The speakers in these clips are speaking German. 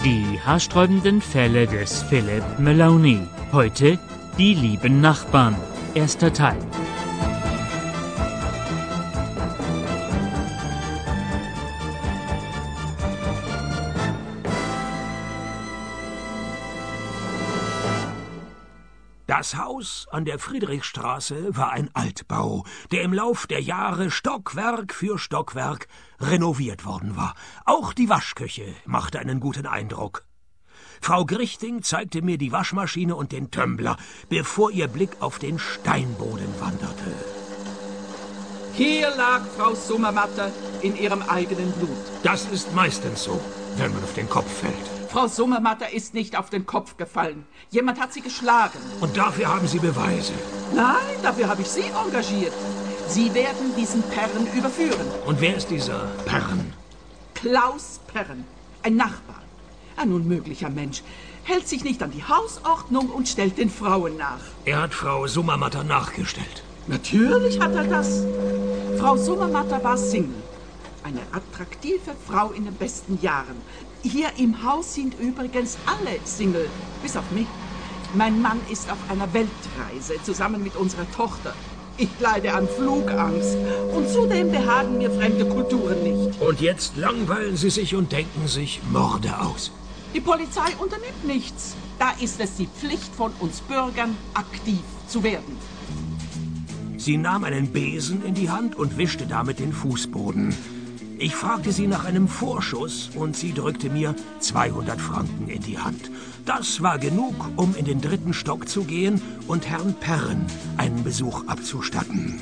Die haarsträubenden Fälle des Philip Maloney. Heute die lieben Nachbarn. Erster Teil. Das Haus an der Friedrichstraße war ein Altbau, der im Lauf der Jahre Stockwerk für Stockwerk renoviert worden war. Auch die Waschküche machte einen guten Eindruck. Frau Grichting zeigte mir die Waschmaschine und den Tumbler, bevor ihr Blick auf den Steinboden wanderte. Hier lag Frau Sommermatter in ihrem eigenen Blut. Das ist meistens so, wenn man auf den Kopf fällt. Frau Sommermatter ist nicht auf den Kopf gefallen. Jemand hat sie geschlagen. Und dafür haben Sie Beweise? Nein, dafür habe ich Sie engagiert. Sie werden diesen Perren überführen. Und wer ist dieser Perren? Klaus Perren, ein Nachbar. Ein unmöglicher Mensch. Hält sich nicht an die Hausordnung und stellt den Frauen nach. Er hat Frau Sommermatter nachgestellt. Natürlich hat er das. Frau Sommermatter war Single. Eine attraktive Frau in den besten Jahren. Hier im Haus sind übrigens alle Single, bis auf mich. Mein Mann ist auf einer Weltreise zusammen mit unserer Tochter. Ich leide an Flugangst und zudem behagen mir fremde Kulturen nicht. Und jetzt langweilen Sie sich und denken sich Morde aus. Die Polizei unternimmt nichts. Da ist es die Pflicht von uns Bürgern, aktiv zu werden. Sie nahm einen Besen in die Hand und wischte damit den Fußboden. Ich fragte sie nach einem Vorschuss und sie drückte mir 200 Franken in die Hand. Das war genug, um in den 3. Stock zu gehen und Herrn Perren einen Besuch abzustatten.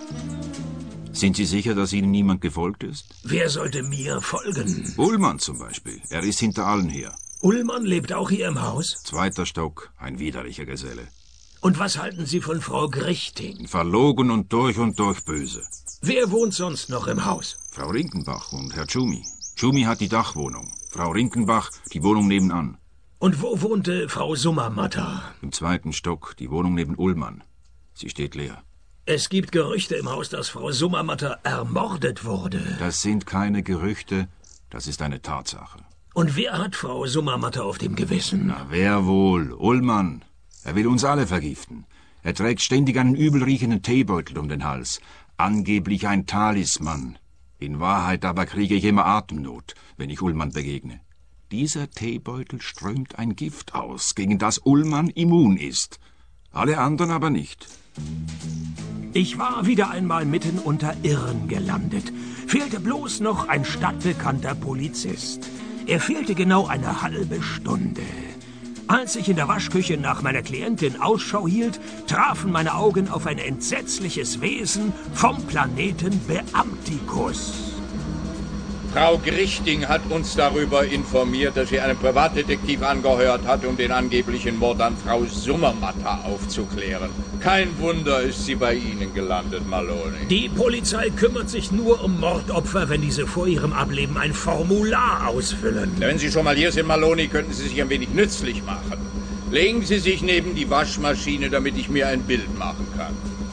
Sind Sie sicher, dass Ihnen niemand gefolgt ist? Wer sollte mir folgen? Ullmann zum Beispiel. Er ist hinter allen her. Ullmann lebt auch hier im Haus? 2. Stock, ein widerlicher Geselle. Und was halten Sie von Frau Grichting? Verlogen und durch böse. Wer wohnt sonst noch im Haus? Frau Rinkenbach und Herr Tschumi. Tschumi hat die Dachwohnung. Frau Rinkenbach die Wohnung nebenan. Und wo wohnte Frau Sommermatter? Im 2. Stock, die Wohnung neben Ullmann. Sie steht leer. Es gibt Gerüchte im Haus, dass Frau Sommermatter ermordet wurde. Das sind keine Gerüchte, das ist eine Tatsache. Und wer hat Frau Sommermatter auf dem Gewissen? Na, wer wohl? Ullmann. Er will uns alle vergiften. Er trägt ständig einen übelriechenden Teebeutel um den Hals. Angeblich ein Talisman. In Wahrheit aber kriege ich immer Atemnot, wenn ich Ullmann begegne. Dieser Teebeutel strömt ein Gift aus, gegen das Ullmann immun ist. Alle anderen aber nicht. Ich war wieder einmal mitten unter Irren gelandet. Fehlte bloß noch ein stadtbekannter Polizist. Er fehlte genau eine halbe Stunde. Als ich in der Waschküche nach meiner Klientin Ausschau hielt, trafen meine Augen auf ein entsetzliches Wesen vom Planeten Beamtikus. Frau Grichting hat uns darüber informiert, dass sie einen Privatdetektiv angeheuert hat, um den angeblichen Mord an Frau Sommermatter aufzuklären. Kein Wunder ist sie bei Ihnen gelandet, Maloney. Die Polizei kümmert sich nur um Mordopfer, wenn diese vor ihrem Ableben ein Formular ausfüllen. Wenn Sie schon mal hier sind, Maloney, könnten Sie sich ein wenig nützlich machen. Legen Sie sich neben die Waschmaschine, damit ich mir ein Bild machen kann.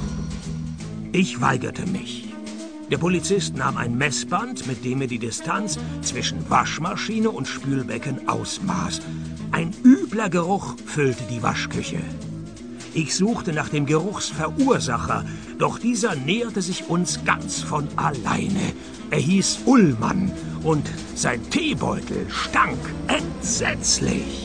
Ich weigerte mich. Der Polizist nahm ein Messband, mit dem er die Distanz zwischen Waschmaschine und Spülbecken ausmaß. Ein übler Geruch füllte die Waschküche. Ich suchte nach dem Geruchsverursacher, doch dieser näherte sich uns ganz von alleine. Er hieß Ullmann und sein Teebeutel stank entsetzlich.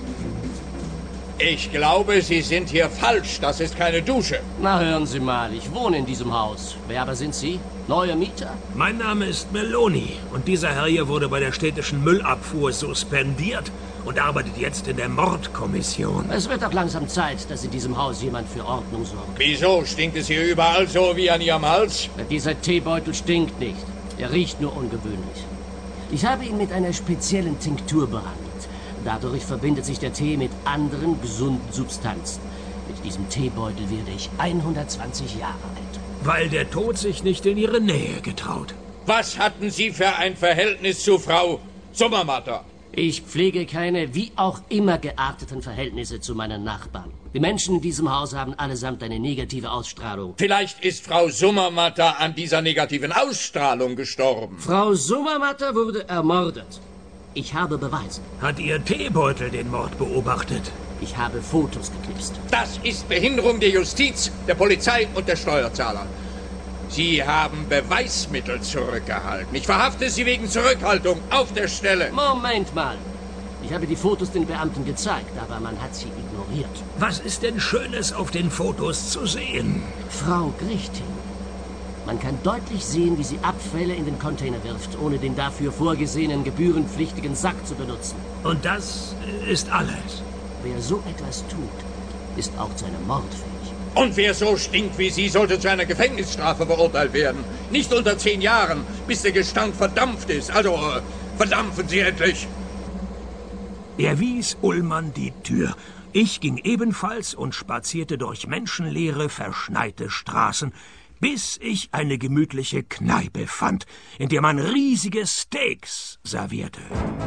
Ich glaube, Sie sind hier falsch. Das ist keine Dusche. Na, hören Sie mal, ich wohne in diesem Haus. Wer aber sind Sie? Neuer Mieter? Mein Name ist Maloney und dieser Herr hier wurde bei der städtischen Müllabfuhr suspendiert und arbeitet jetzt in der Mordkommission. Es wird auch langsam Zeit, dass in diesem Haus jemand für Ordnung sorgt. Wieso? Stinkt es hier überall so wie an Ihrem Hals? Dieser Teebeutel stinkt nicht. Er riecht nur ungewöhnlich. Ich habe ihn mit einer speziellen Tinktur behandelt. Dadurch verbindet sich der Tee mit anderen gesunden Substanzen. Mit diesem Teebeutel werde ich 120 Jahre alt. Weil der Tod sich nicht in ihre Nähe getraut. Was hatten Sie für ein Verhältnis zu Frau Sommermatter? Ich pflege keine wie auch immer gearteten Verhältnisse zu meinen Nachbarn. Die Menschen in diesem Haus haben allesamt eine negative Ausstrahlung. Vielleicht ist Frau Sommermatter an dieser negativen Ausstrahlung gestorben. Frau Sommermatter wurde ermordet. Ich habe Beweise. Hat Ihr Teebeutel den Mord beobachtet? Ich habe Fotos geknipst. Das ist Behinderung der Justiz, der Polizei und der Steuerzahler. Sie haben Beweismittel zurückgehalten. Ich verhafte Sie wegen Zurückhaltung auf der Stelle. Moment mal. Ich habe die Fotos den Beamten gezeigt, aber man hat sie ignoriert. Was ist denn Schönes auf den Fotos zu sehen? Frau Grichting. Man kann deutlich sehen, wie sie Abfälle in den Container wirft, ohne den dafür vorgesehenen gebührenpflichtigen Sack zu benutzen. Und das ist alles. Wer so etwas tut, ist auch zu einem Mord fähig. Und wer so stinkt wie Sie, sollte zu einer Gefängnisstrafe verurteilt werden. Nicht unter 10 Jahren, bis der Gestank verdampft ist. Also, verdampfen Sie endlich! Er wies Ullmann die Tür. Ich ging ebenfalls und spazierte durch menschenleere, verschneite Straßen, bis ich eine gemütliche Kneipe fand, in der man riesige Steaks servierte.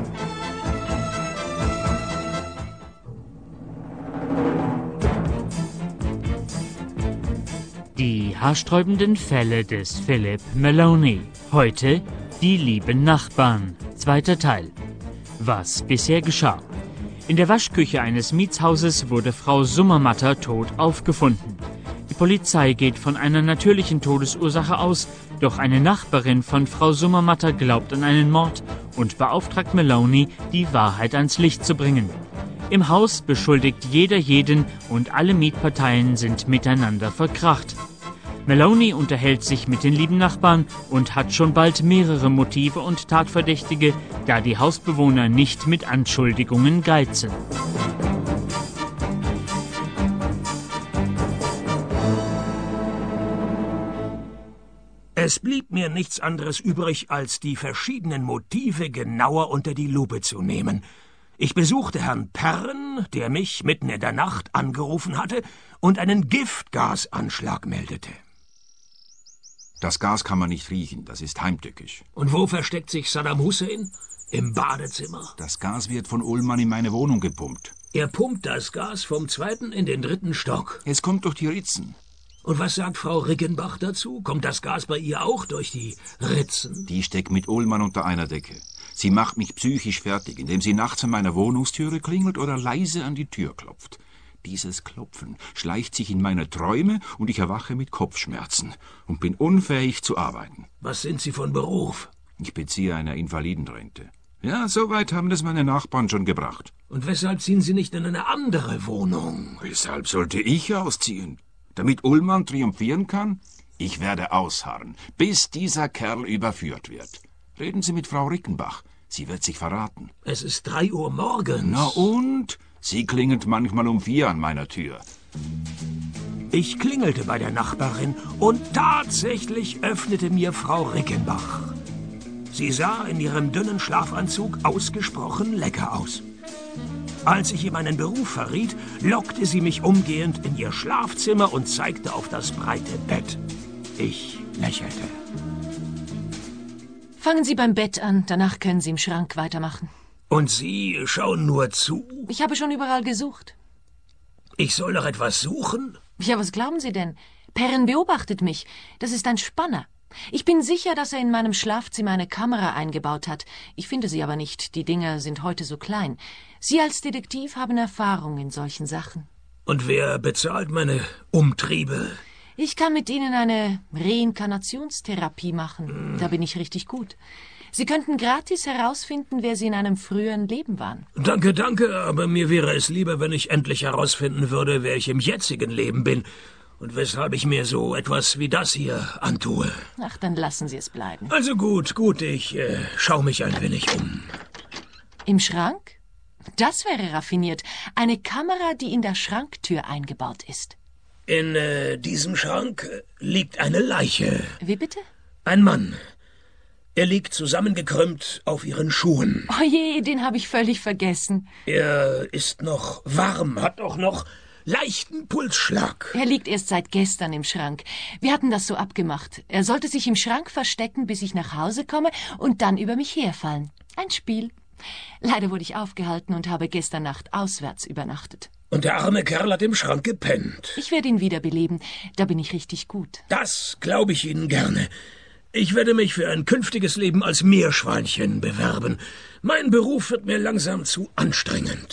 Die haarsträubenden Fälle des Philip Maloney. Heute die lieben Nachbarn. 2. Teil. Was bisher geschah. In der Waschküche eines Mietshauses wurde Frau Summermatter tot aufgefunden. Die Polizei geht von einer natürlichen Todesursache aus, doch eine Nachbarin von Frau Summermatter glaubt an einen Mord und beauftragt Maloney, die Wahrheit ans Licht zu bringen. Im Haus beschuldigt jeder jeden und alle Mietparteien sind miteinander verkracht. Maloney unterhält sich mit den lieben Nachbarn und hat schon bald mehrere Motive und Tatverdächtige, da die Hausbewohner nicht mit Anschuldigungen geizen. Es blieb mir nichts anderes übrig, als die verschiedenen Motive genauer unter die Lupe zu nehmen. Ich besuchte Herrn Perren, der mich mitten in der Nacht angerufen hatte und einen Giftgasanschlag meldete. Das Gas kann man nicht riechen, das ist heimtückisch. Und wo versteckt sich Saddam Hussein? Im Badezimmer. Das Gas wird von Ullmann in meine Wohnung gepumpt. Er pumpt das Gas vom 2. in den 3. Stock. Es kommt durch die Ritzen. Und was sagt Frau Riggenbach dazu? Kommt das Gas bei ihr auch durch die Ritzen? Die steckt mit Ullmann unter einer Decke. Sie macht mich psychisch fertig, indem sie nachts an meiner Wohnungstüre klingelt oder leise an die Tür klopft. Dieses Klopfen schleicht sich in meine Träume und ich erwache mit Kopfschmerzen und bin unfähig zu arbeiten. Was sind Sie von Beruf? Ich beziehe eine Invalidenrente. Ja, so weit haben das meine Nachbarn schon gebracht. Und weshalb ziehen Sie nicht in eine andere Wohnung? Weshalb sollte ich ausziehen? Damit Ullmann triumphieren kann? Ich werde ausharren, bis dieser Kerl überführt wird. Reden Sie mit Frau Rickenbach. Sie wird sich verraten. Es ist 3 Uhr morgens. Na und? Sie klingelt manchmal um 4 an meiner Tür. Ich klingelte bei der Nachbarin und tatsächlich öffnete mir Frau Rickenbach. Sie sah in ihrem dünnen Schlafanzug ausgesprochen lecker aus. Als ich ihr meinen Beruf verriet, lockte sie mich umgehend in ihr Schlafzimmer und zeigte auf das breite Bett. Ich lächelte. Fangen Sie beim Bett an, danach können Sie im Schrank weitermachen. Und Sie schauen nur zu? Ich habe schon überall gesucht. Ich soll noch etwas suchen? Ja, was glauben Sie denn? Perren beobachtet mich. Das ist ein Spanner. Ich bin sicher, dass er in meinem Schlafzimmer eine Kamera eingebaut hat. Ich finde sie aber nicht. Die Dinger sind heute so klein. Sie als Detektiv haben Erfahrung in solchen Sachen. Und wer bezahlt meine Umtriebe? Ich kann mit Ihnen eine Reinkarnationstherapie machen. Da bin ich richtig gut. Sie könnten gratis herausfinden, wer Sie in einem früheren Leben waren. Danke, danke, aber mir wäre es lieber, wenn ich endlich herausfinden würde, wer ich im jetzigen Leben bin und weshalb ich mir so etwas wie das hier antue. Ach, dann lassen Sie es bleiben. Also gut, ich schaue mich ein wenig um. Im Schrank? Das wäre raffiniert. Eine Kamera, die in der Schranktür eingebaut ist. In diesem Schrank liegt eine Leiche. Wie bitte? Ein Mann. Er liegt zusammengekrümmt auf Ihren Schuhen. Oh je, den habe ich völlig vergessen. Er ist noch warm, hat auch noch leichten Pulsschlag. Er liegt erst seit gestern im Schrank. Wir hatten das so abgemacht. Er sollte sich im Schrank verstecken, bis ich nach Hause komme und dann über mich herfallen. Ein Spiel. Leider wurde ich aufgehalten und habe gestern Nacht auswärts übernachtet. Und der arme Kerl hat im Schrank gepennt. Ich werde ihn wiederbeleben. Da bin ich richtig gut. Das glaube ich Ihnen gerne. Ich werde mich für ein künftiges Leben als Meerschweinchen bewerben. Mein Beruf wird mir langsam zu anstrengend.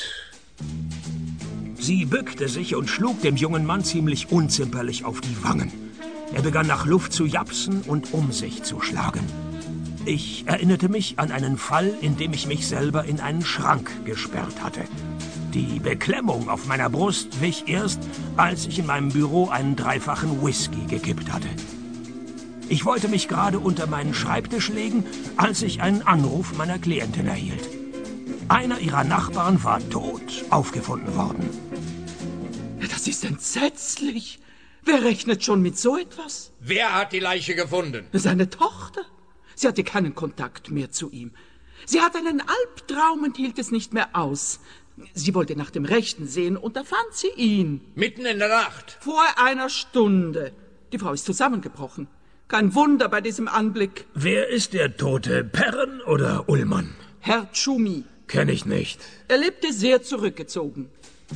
Sie bückte sich und schlug dem jungen Mann ziemlich unzimperlich auf die Wangen. Er begann nach Luft zu japsen und um sich zu schlagen. Ich erinnerte mich an einen Fall, in dem ich mich selber in einen Schrank gesperrt hatte. Die Beklemmung auf meiner Brust wich erst, als ich in meinem Büro einen 3-fachen Whisky gekippt hatte. Ich wollte mich gerade unter meinen Schreibtisch legen, als ich einen Anruf meiner Klientin erhielt. Einer ihrer Nachbarn war tot aufgefunden worden. Das ist entsetzlich. Wer rechnet schon mit so etwas? Wer hat die Leiche gefunden? Seine Tochter. Sie hatte keinen Kontakt mehr zu ihm. Sie hatte einen Albtraum und hielt es nicht mehr aus. Sie wollte nach dem Rechten sehen und da fand sie ihn. Mitten in der Nacht? Vor einer Stunde. Die Frau ist zusammengebrochen. Kein Wunder bei diesem Anblick. Wer ist der Tote, Perren oder Ullmann? Herr Tschumi. Kenn ich nicht. Er lebte sehr zurückgezogen.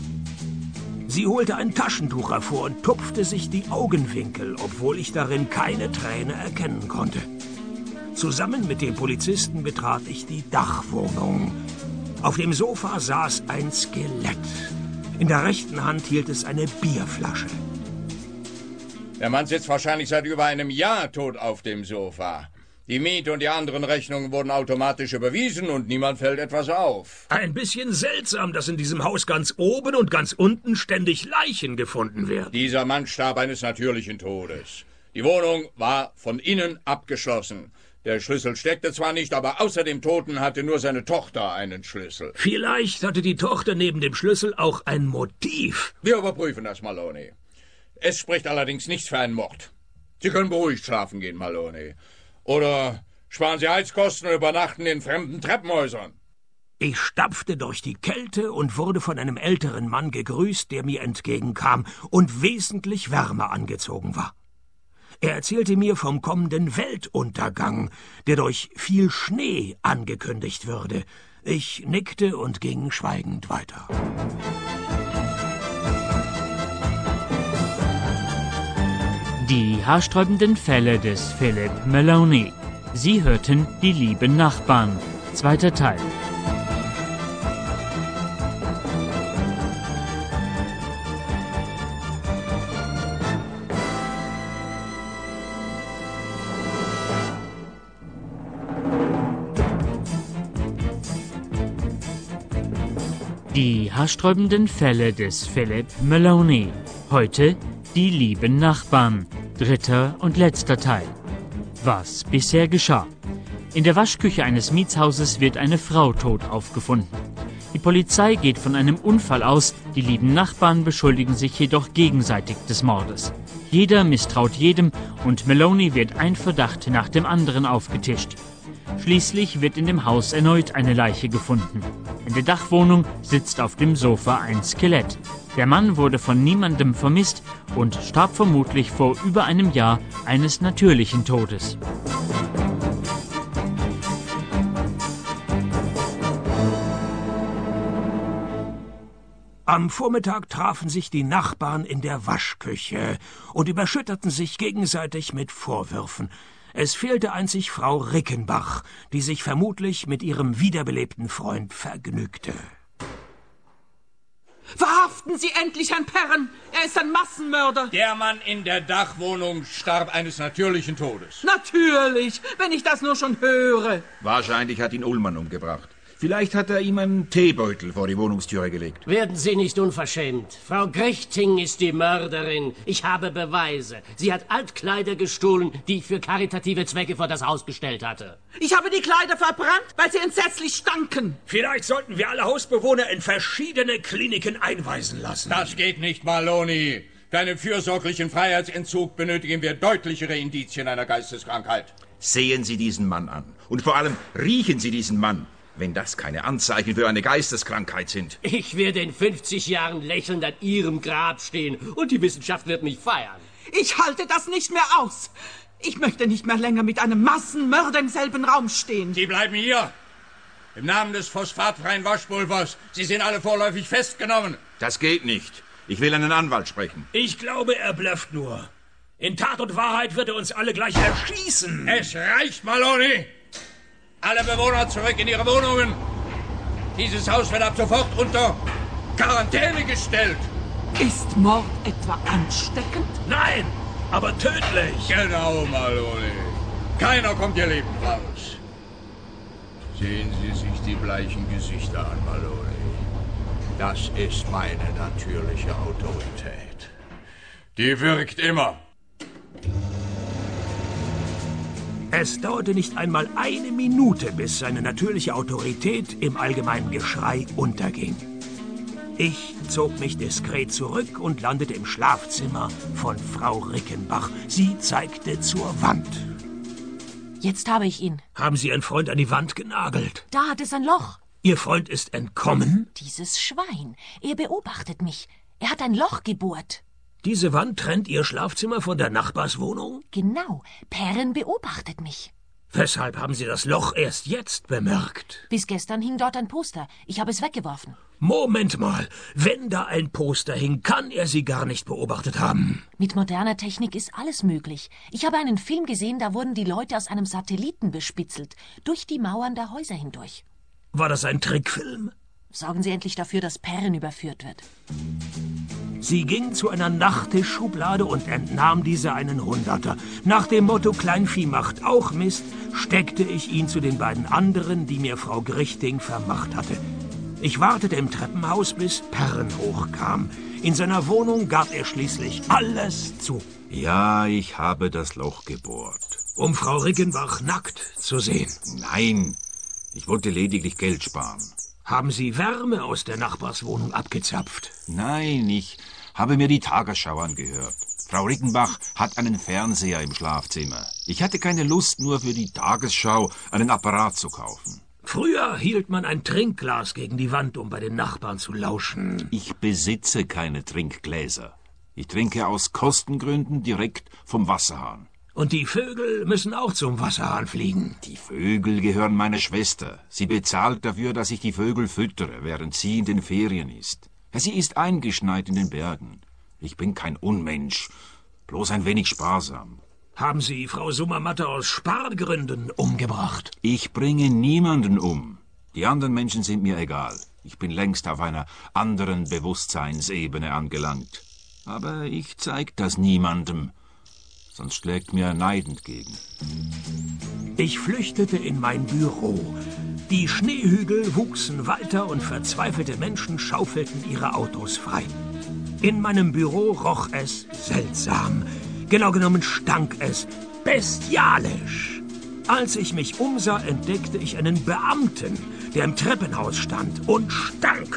Sie holte ein Taschentuch hervor und tupfte sich die Augenwinkel, obwohl ich darin keine Träne erkennen konnte. Zusammen mit dem Polizisten betrat ich die Dachwohnung. Auf dem Sofa saß ein Skelett. In der rechten Hand hielt es eine Bierflasche. Der Mann sitzt wahrscheinlich seit über einem Jahr tot auf dem Sofa. Die Miete und die anderen Rechnungen wurden automatisch überwiesen und niemand fällt etwas auf. Ein bisschen seltsam, dass in diesem Haus ganz oben und ganz unten ständig Leichen gefunden werden. Dieser Mann starb eines natürlichen Todes. Die Wohnung war von innen abgeschlossen. Der Schlüssel steckte zwar nicht, aber außer dem Toten hatte nur seine Tochter einen Schlüssel. Vielleicht hatte die Tochter neben dem Schlüssel auch ein Motiv. Wir überprüfen das, Maloney. Es spricht allerdings nichts für einen Mord. Sie können beruhigt schlafen gehen, Maloney. Oder sparen Sie Heizkosten und übernachten in fremden Treppenhäusern. Ich stapfte durch die Kälte und wurde von einem älteren Mann gegrüßt, der mir entgegenkam und wesentlich wärmer angezogen war. Er erzählte mir vom kommenden Weltuntergang, der durch viel Schnee angekündigt würde. Ich nickte und ging schweigend weiter. Die haarsträubenden Fälle des Philip Maloney. Sie hörten Die lieben Nachbarn. 2. Teil. Die haarsträubenden Fälle des Philip Maloney. Heute Die lieben Nachbarn. 3. und letzter Teil. Was bisher geschah. In der Waschküche eines Mietshauses wird eine Frau tot aufgefunden. Die Polizei geht von einem Unfall aus, die lieben Nachbarn beschuldigen sich jedoch gegenseitig des Mordes. Jeder misstraut jedem und Maloney wird ein Verdacht nach dem anderen aufgetischt. Schließlich wird in dem Haus erneut eine Leiche gefunden. In der Dachwohnung sitzt auf dem Sofa ein Skelett. Der Mann wurde von niemandem vermisst und starb vermutlich vor über einem Jahr eines natürlichen Todes. Am Vormittag trafen sich die Nachbarn in der Waschküche und überschütterten sich gegenseitig mit Vorwürfen. Es fehlte einzig Frau Rickenbach, die sich vermutlich mit ihrem wiederbelebten Freund vergnügte. Verhaften Sie endlich Herrn Perren! Er ist ein Massenmörder! Der Mann in der Dachwohnung starb eines natürlichen Todes. Natürlich, wenn ich das nur schon höre. Wahrscheinlich hat ihn Ullmann umgebracht. Vielleicht hat er ihm einen Teebeutel vor die Wohnungstüre gelegt. Werden Sie nicht unverschämt. Frau Grichting ist die Mörderin. Ich habe Beweise. Sie hat Altkleider gestohlen, die ich für karitative Zwecke vor das Haus gestellt hatte. Ich habe die Kleider verbrannt, weil sie entsetzlich stanken. Vielleicht sollten wir alle Hausbewohner in verschiedene Kliniken einweisen lassen. Das geht nicht, Maloney. Für einen fürsorglichen Freiheitsentzug benötigen wir deutlichere Indizien einer Geisteskrankheit. Sehen Sie diesen Mann an. Und vor allem riechen Sie diesen Mann. Wenn das keine Anzeichen für eine Geisteskrankheit sind. Ich werde in 50 Jahren lächelnd an Ihrem Grab stehen und die Wissenschaft wird mich feiern. Ich halte das nicht mehr aus. Ich möchte nicht mehr länger mit einem Massenmörder im selben Raum stehen. Sie bleiben hier. Im Namen des phosphatfreien Waschpulvers. Sie sind alle vorläufig festgenommen. Das geht nicht. Ich will einen Anwalt sprechen. Ich glaube, er blufft nur. In Tat und Wahrheit wird er uns alle gleich erschießen. Es reicht, Maloney! Alle Bewohner zurück in ihre Wohnungen! Dieses Haus wird ab sofort unter Quarantäne gestellt! Ist Mord etwa ansteckend? Nein, aber tödlich. Genau, Maloney. Keiner kommt hier lebend raus. Sehen Sie sich die bleichen Gesichter an, Maloney. Das ist meine natürliche Autorität. Die wirkt immer. Es dauerte nicht einmal eine Minute, bis seine natürliche Autorität im allgemeinen Geschrei unterging. Ich zog mich diskret zurück und landete im Schlafzimmer von Frau Rickenbach. Sie zeigte zur Wand. Jetzt habe ich ihn. Haben Sie Ihren Freund an die Wand genagelt? Da hat es ein Loch. Ihr Freund ist entkommen? Dieses Schwein. Er beobachtet mich. Er hat ein Loch gebohrt. Diese Wand trennt Ihr Schlafzimmer von der Nachbarswohnung? Genau. Perren beobachtet mich. Weshalb haben Sie das Loch erst jetzt bemerkt? Bis gestern hing dort ein Poster. Ich habe es weggeworfen. Moment mal. Wenn da ein Poster hing, kann er Sie gar nicht beobachtet haben. Mit moderner Technik ist alles möglich. Ich habe einen Film gesehen, da wurden die Leute aus einem Satelliten bespitzelt. Durch die Mauern der Häuser hindurch. War das ein Trickfilm? Sorgen Sie endlich dafür, dass Perren überführt wird. Sie ging zu einer Nachttischschublade und entnahm dieser einen Hunderter. Nach dem Motto Kleinvieh macht auch Mist, steckte ich ihn zu den beiden anderen, die mir Frau Grichting vermacht hatte. Ich wartete im Treppenhaus, bis Perren hochkam. In seiner Wohnung gab er schließlich alles zu. Ja, ich habe das Loch gebohrt. Um Frau Rickenbach nackt zu sehen. Nein, ich wollte lediglich Geld sparen. Haben Sie Wärme aus der Nachbarswohnung abgezapft? Nein, ich habe mir die Tagesschau angehört. Frau Rickenbach hat einen Fernseher im Schlafzimmer. Ich hatte keine Lust, nur für die Tagesschau einen Apparat zu kaufen. Früher hielt man ein Trinkglas gegen die Wand, um bei den Nachbarn zu lauschen. Ich besitze keine Trinkgläser. Ich trinke aus Kostengründen direkt vom Wasserhahn. Und die Vögel müssen auch zum Wasserhahn fliegen. Die Vögel gehören meiner Schwester. Sie bezahlt dafür, dass ich die Vögel füttere, während sie in den Ferien ist. Sie ist eingeschneit in den Bergen. Ich bin kein Unmensch, bloß ein wenig sparsam. Haben Sie Frau Summermatter aus Spargründen umgebracht? Ich bringe niemanden um. Die anderen Menschen sind mir egal. Ich bin längst auf einer anderen Bewusstseinsebene angelangt. Aber ich zeig das niemandem. Sonst schlägt mir Neid entgegen. Ich flüchtete in mein Büro. Die Schneehügel wuchsen weiter und verzweifelte Menschen schaufelten ihre Autos frei. In meinem Büro roch es seltsam. Genau genommen stank es bestialisch. Als ich mich umsah, entdeckte ich einen Beamten, der im Treppenhaus stand und stank.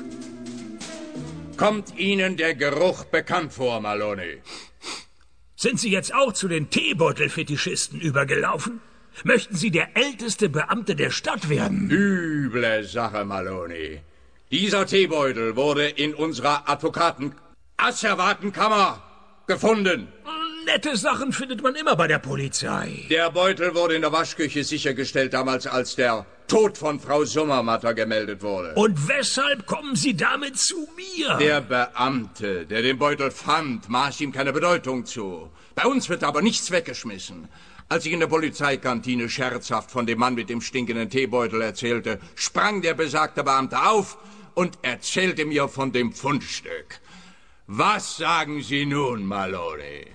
Kommt Ihnen der Geruch bekannt vor, Maloney? Sind Sie jetzt auch zu den Teebeutelfetischisten übergelaufen? Möchten Sie der älteste Beamte der Stadt werden? Üble Sache, Maloney. Dieser Teebeutel wurde in unserer Asservatenkammer gefunden. Nette Sachen findet man immer bei der Polizei. Der Beutel wurde in der Waschküche sichergestellt, damals als der Tod von Frau Summermatter gemeldet wurde. Und weshalb kommen Sie damit zu mir? Der Beamte, der den Beutel fand, maß ihm keine Bedeutung zu. Bei uns wird aber nichts weggeschmissen. Als ich in der Polizeikantine scherzhaft von dem Mann mit dem stinkenden Teebeutel erzählte, sprang der besagte Beamte auf und erzählte mir von dem Fundstück. Was sagen Sie nun, Maloney?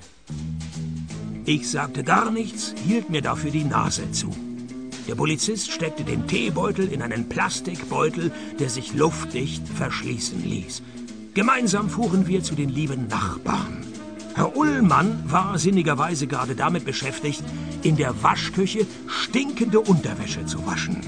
Ich sagte gar nichts, hielt mir dafür die Nase zu. Der Polizist steckte den Teebeutel in einen Plastikbeutel, der sich luftdicht verschließen ließ. Gemeinsam fuhren wir zu den lieben Nachbarn. Herr Ullmann war sinnigerweise gerade damit beschäftigt, in der Waschküche stinkende Unterwäsche zu waschen.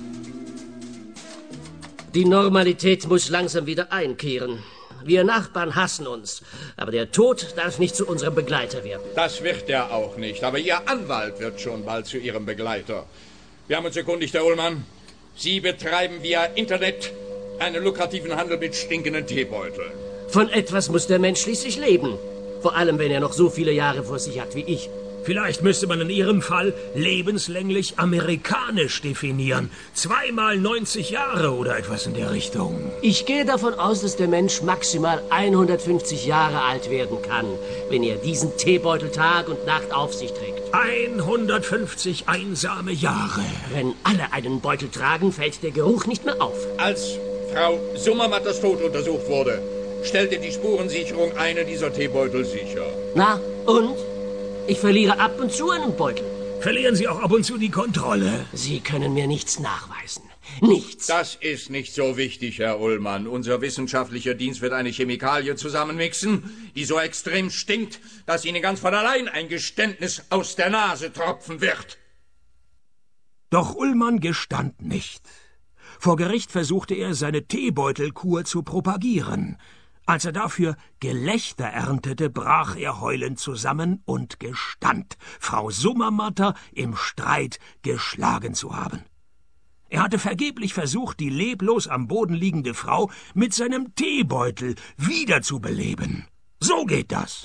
Die Normalität muss langsam wieder einkehren. Wir Nachbarn hassen uns, aber der Tod darf nicht zu unserem Begleiter werden. Das wird er auch nicht, aber Ihr Anwalt wird schon bald zu Ihrem Begleiter. Wir haben uns erkundigt, Herr Ullmann. Sie betreiben via Internet einen lukrativen Handel mit stinkenden Teebeuteln. Von etwas muss der Mensch schließlich leben. Vor allem, wenn er noch so viele Jahre vor sich hat wie ich. Vielleicht müsste man in Ihrem Fall lebenslänglich amerikanisch definieren. 2 mal 90 Jahre oder etwas in der Richtung. Ich gehe davon aus, dass der Mensch maximal 150 Jahre alt werden kann, wenn er diesen Teebeutel Tag und Nacht auf sich trägt. 150 einsame Jahre. Wenn alle einen Beutel tragen, fällt der Geruch nicht mehr auf. Als Frau Summermatters Tod untersucht wurde, stellte die Spurensicherung einen dieser Teebeutel sicher. Na, und? Ich verliere ab und zu einen Beutel. Verlieren Sie auch ab und zu die Kontrolle? Sie können mir nichts nachweisen. Nichts. Das ist nicht so wichtig, Herr Ullmann. Unser wissenschaftlicher Dienst wird eine Chemikalie zusammenmixen, die so extrem stinkt, dass Ihnen ganz von allein ein Geständnis aus der Nase tropfen wird. Doch Ullmann gestand nicht. Vor Gericht versuchte er, seine Teebeutelkur zu propagieren. Als er dafür Gelächter erntete, brach er heulend zusammen und gestand, Frau Summermatter im Streit geschlagen zu haben. Er hatte vergeblich versucht, die leblos am Boden liegende Frau mit seinem Teebeutel wiederzubeleben. So geht das.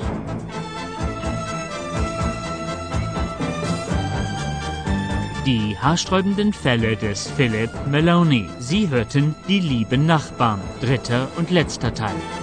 Die haarsträubenden Fälle des Philip Maloney. Sie hörten Die lieben Nachbarn, 3. und letzter Teil.